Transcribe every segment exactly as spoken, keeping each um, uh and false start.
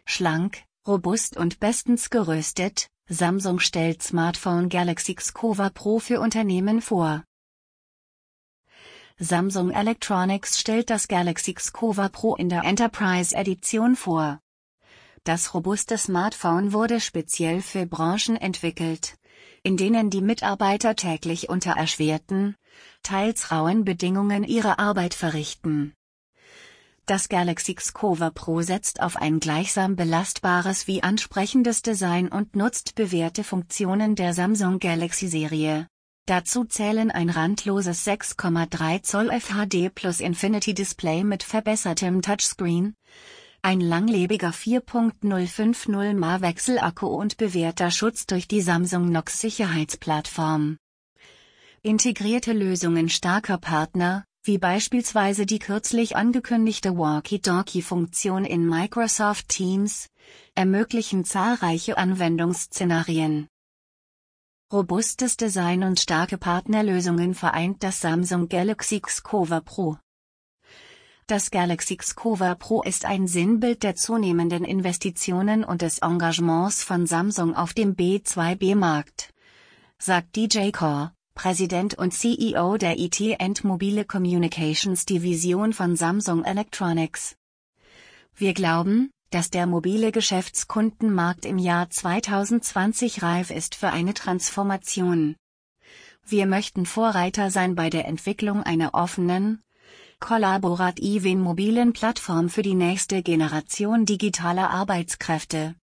Schlank, robust und bestens gerüstet, Samsung stellt Smartphone Galaxy X Cover Pro für Unternehmen vor. Samsung Electronics stellt das Galaxy X Cover Pro in der Enterprise-Edition vor. Das robuste Smartphone wurde speziell für Branchen entwickelt, in denen die Mitarbeiter täglich unter erschwerten, teils rauen Bedingungen ihre Arbeit verrichten. Das Galaxy X Cover Pro setzt auf ein gleichsam belastbares wie ansprechendes Design und nutzt bewährte Funktionen der Samsung Galaxy-Serie. Dazu zählen ein randloses sechs Komma drei Zoll F H D Plus Infinity Display mit verbessertem Touchscreen, ein langlebiger vier Komma null fünf null mAh Wechselakku und bewährter Schutz durch die Samsung Knox Sicherheitsplattform. Integrierte Lösungen starker Partner, wie beispielsweise die kürzlich angekündigte Walkie-Talkie-Funktion in Microsoft Teams, ermöglichen zahlreiche Anwendungsszenarien. Robustes Design und starke Partnerlösungen vereint das Samsung Galaxy X Cover Pro. Das Galaxy X Cover Pro ist ein Sinnbild der zunehmenden Investitionen und des Engagements von Samsung auf dem B zwei B-Markt, sagt D J Core, Präsident und C E O der I T and Mobile Communications Division von Samsung Electronics. Wir glauben, dass der mobile Geschäftskundenmarkt im Jahr zweitausendzwanzig reif ist für eine Transformation. Wir möchten Vorreiter sein bei der Entwicklung einer offenen, kollaborativen mobilen Plattform für die nächste Generation digitaler Arbeitskräfte.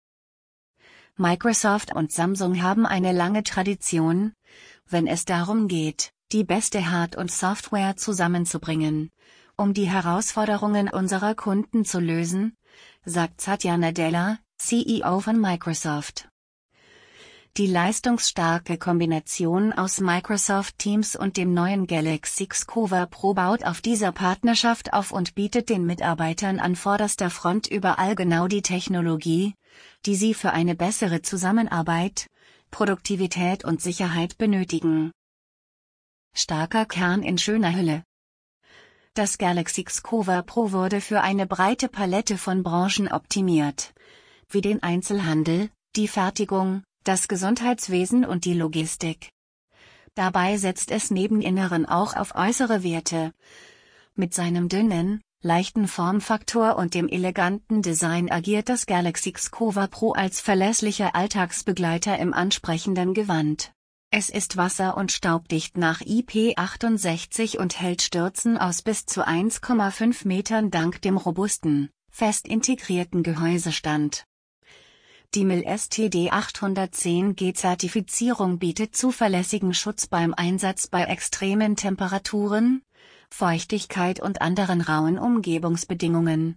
Microsoft und Samsung haben eine lange Tradition, wenn es darum geht, die beste Hard- und Software zusammenzubringen, um die Herausforderungen unserer Kunden zu lösen, sagt Satya Nadella, C E O von Microsoft. Die leistungsstarke Kombination aus Microsoft Teams und dem neuen Galaxy X Cover Pro baut auf dieser Partnerschaft auf und bietet den Mitarbeitern an vorderster Front überall genau die Technologie, die sie für eine bessere Zusammenarbeit, Produktivität und Sicherheit benötigen. Starker Kern in schöner Hülle. Das Galaxy X Cover Pro wurde für eine breite Palette von Branchen optimiert, wie den Einzelhandel, die Fertigung, das Gesundheitswesen und die Logistik. Dabei setzt es neben inneren auch auf äußere Werte. Mit seinem dünnen, leichten Formfaktor und dem eleganten Design agiert das Galaxy X Cover Pro als verlässlicher Alltagsbegleiter im ansprechenden Gewand. Es ist wasser- und staubdicht nach I P achtundsechzig und hält Stürzen aus bis zu eins Komma fünf Metern dank dem robusten, fest integrierten Gehäusestand. Die M I L S T D achthundertzehn G-Zertifizierung bietet zuverlässigen Schutz beim Einsatz bei extremen Temperaturen, Feuchtigkeit und anderen rauen Umgebungsbedingungen.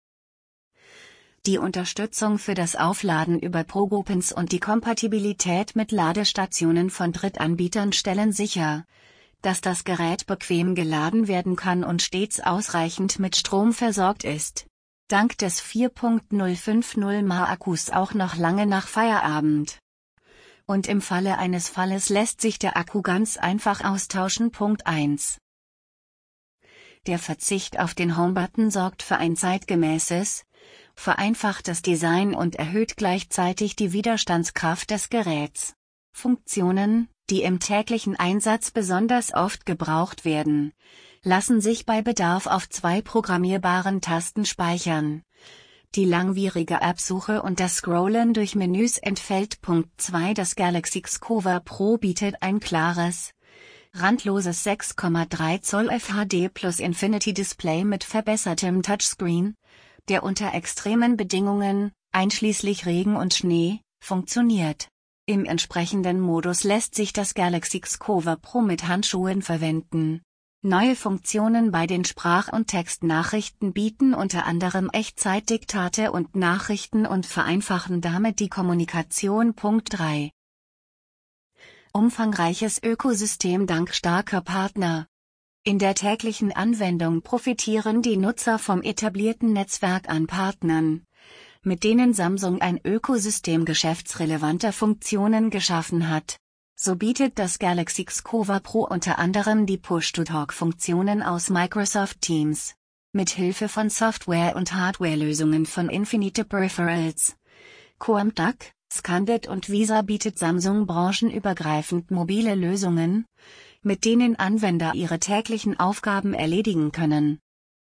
Die Unterstützung für das Aufladen über PogoPins und die Kompatibilität mit Ladestationen von Drittanbietern stellen sicher, dass das Gerät bequem geladen werden kann und stets ausreichend mit Strom versorgt ist. Dank des vier Komma null fünf null mAh Akkus auch noch lange nach Feierabend. Und im Falle eines Falles lässt sich der Akku ganz einfach austauschen. Punkt eins. Der Verzicht auf den Home-Button sorgt für ein zeitgemäßes, vereinfachtes Design und erhöht gleichzeitig die Widerstandskraft des Geräts. Funktionen, die im täglichen Einsatz besonders oft gebraucht werden, lassen sich bei Bedarf auf zwei programmierbaren Tasten speichern. Die langwierige Appsuche und das Scrollen durch Menüs entfällt. Punkt zwei. Das Galaxy X Cover Pro bietet ein klares, randloses sechs Komma drei Zoll F H D Plus Infinity Display mit verbessertem Touchscreen, der unter extremen Bedingungen, einschließlich Regen und Schnee, funktioniert. Im entsprechenden Modus lässt sich das Galaxy X Cover Pro mit Handschuhen verwenden. Neue Funktionen bei den Sprach- und Textnachrichten bieten unter anderem Echtzeitdiktate und Nachrichten und vereinfachen damit die Kommunikation. Punkt drei. Umfangreiches Ökosystem dank starker Partner. In der täglichen Anwendung profitieren die Nutzer vom etablierten Netzwerk an Partnern, mit denen Samsung ein Ökosystem geschäftsrelevanter Funktionen geschaffen hat. So bietet das Galaxy X Cover Pro unter anderem die Push-to-Talk-Funktionen aus Microsoft Teams, Mit Hilfe von Software- und Hardwarelösungen von Infinite Peripherals, Comtac, Scandet und Visa bietet Samsung branchenübergreifend mobile Lösungen, mit denen Anwender ihre täglichen Aufgaben erledigen können.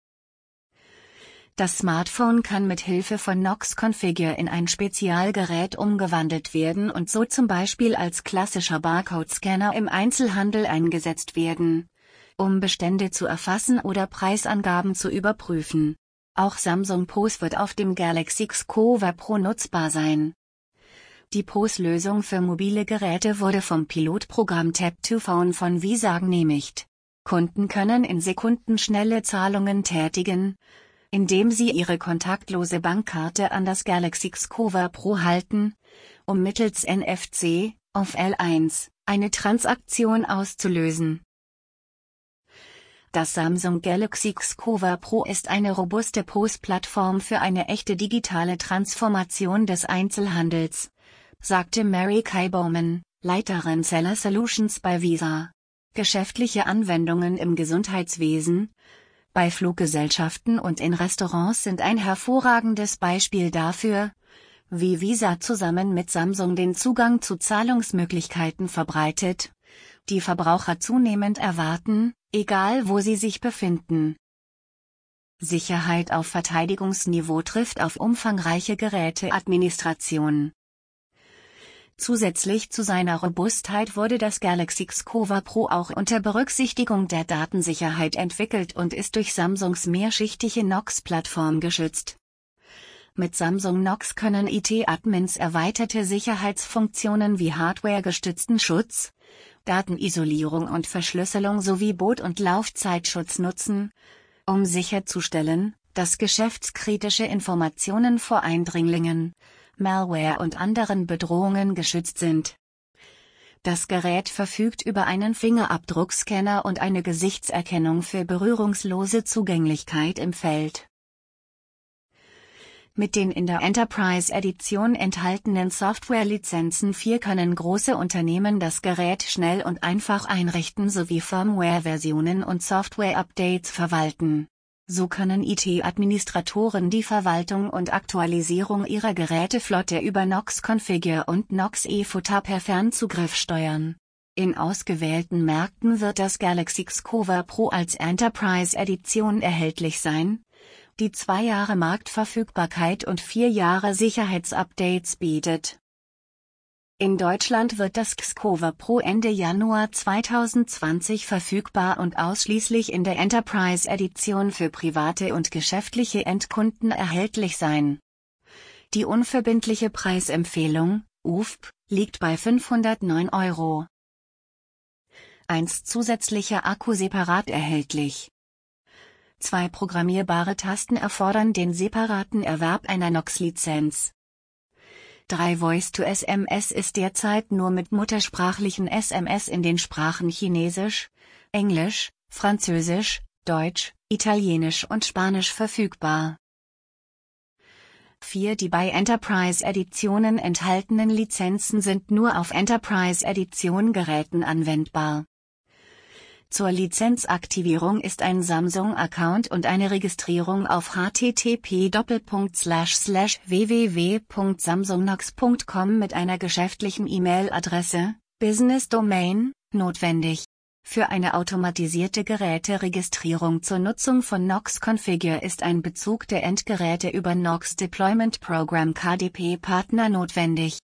Das Smartphone kann mit Hilfe von Knox Configure in ein Spezialgerät umgewandelt werden und so zum Beispiel als klassischer Barcode-Scanner im Einzelhandel eingesetzt werden, um Bestände zu erfassen oder Preisangaben zu überprüfen. Auch Samsung P O S wird auf dem Galaxy Xcover Pro nutzbar sein. Die P O S-Lösung für mobile Geräte wurde vom Pilotprogramm Tap to Phone von Visa genehmigt. Kunden können in Sekunden schnelle Zahlungen tätigen, indem sie ihre kontaktlose Bankkarte an das Galaxy Xcover Pro halten, um mittels N F C auf L eins eine Transaktion auszulösen. Das Samsung Galaxy Xcover Pro ist eine robuste P O S-Plattform für eine echte digitale Transformation des Einzelhandels, sagte Mary Kay Bowman, Leiterin Seller Solutions bei Visa. Geschäftliche Anwendungen im Gesundheitswesen, bei Fluggesellschaften und in Restaurants sind ein hervorragendes Beispiel dafür, wie Visa zusammen mit Samsung den Zugang zu Zahlungsmöglichkeiten verbreitet, die Verbraucher zunehmend erwarten, egal wo sie sich befinden. Sicherheit auf Verteidigungsniveau trifft auf umfangreiche Geräteadministration. Zusätzlich zu seiner Robustheit wurde das Galaxy Xcover Pro auch unter Berücksichtigung der Datensicherheit entwickelt und ist durch Samsungs mehrschichtige Knox-Plattform geschützt. Mit Samsung Knox können I T-Admins erweiterte Sicherheitsfunktionen wie hardwaregestützten Schutz, Datenisolierung und Verschlüsselung sowie Boot- und Laufzeitschutz nutzen, um sicherzustellen, dass geschäftskritische Informationen vor Eindringlingen, Malware und anderen Bedrohungen geschützt sind. Das Gerät verfügt über einen Fingerabdruckscanner und eine Gesichtserkennung für berührungslose Zugänglichkeit im Feld. Mit den in der Enterprise-Edition enthaltenen Softwarelizenzen vier können große Unternehmen das Gerät schnell und einfach einrichten sowie Firmware-Versionen und Software-Updates verwalten. So können I T-Administratoren die Verwaltung und Aktualisierung ihrer Geräteflotte über Knox Configure und Knox eFoota per Fernzugriff steuern. In ausgewählten Märkten wird das Galaxy Xcover Pro als Enterprise-Edition erhältlich sein, die zwei Jahre Marktverfügbarkeit und vier Jahre Sicherheitsupdates bietet. In Deutschland wird das Xcover Pro Ende Januar zweitausendzwanzig verfügbar und ausschließlich in der Enterprise-Edition für private und geschäftliche Endkunden erhältlich sein. Die unverbindliche Preisempfehlung, U F P, liegt bei fünfhundertneun Euro. eins Zusätzlicher Akku separat erhältlich. Zwei programmierbare Tasten erfordern den separaten Erwerb einer Knox-Lizenz. drei Voice-to-S M S ist derzeit nur mit muttersprachlichen S M S in den Sprachen Chinesisch, Englisch, Französisch, Deutsch, Italienisch und Spanisch verfügbar. vier Die bei Enterprise-Editionen enthaltenen Lizenzen sind nur auf Enterprise-Edition-Geräten anwendbar. Zur Lizenzaktivierung ist ein Samsung-Account und eine Registrierung auf h t t p Doppelpunkt Slash Slash w w w Punkt samsungnox Punkt com mit einer geschäftlichen E-Mail-Adresse, Business Domain, notwendig. Für eine automatisierte Geräteregistrierung zur Nutzung von Knox Configure ist ein Bezug der Endgeräte über Knox Deployment Program K D P Partner notwendig.